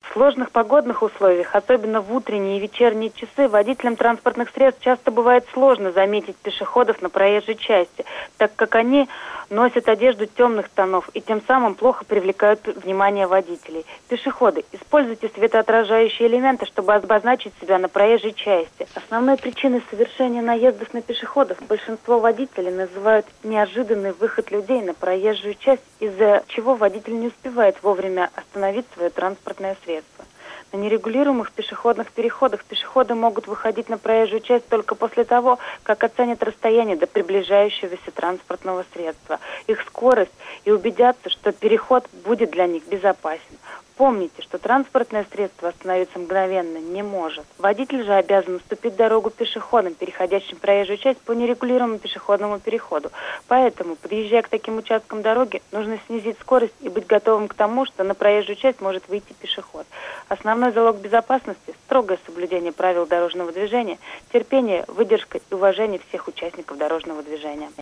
В сложных погодных условиях, особенно в утренние и вечерние часы, водителям транспортных средств часто бывает сложно заметить пешеходов на проезжей части, так как они носят одежду темных тонов и тем самым плохо привлекают внимание водителей. Пешеходы, используйте светоотражающие элементы, чтобы обозначить себя на проезжей части. Основной причиной совершения наездов на пешеходов большинство водителей называют неожиданный выход людей на проезжую часть, из-за чего водитель не успевает вовремя остановить свое транспортное средство. На нерегулируемых пешеходных переходах пешеходы могут выходить на проезжую часть только после того, как оценят расстояние до приближающегося транспортного средства, их скорость и убедятся, что переход будет для них безопасен. Помните, что транспортное средство остановиться мгновенно не может. Водитель же обязан уступить дорогу пешеходам, переходящим проезжую часть по нерегулируемому пешеходному переходу. Поэтому, подъезжая к таким участкам дороги, нужно снизить скорость и быть готовым к тому, что на проезжую часть может выйти пешеход. Основной залог безопасности – строгое соблюдение правил дорожного движения, терпение, выдержка и уважение всех участников дорожного движения.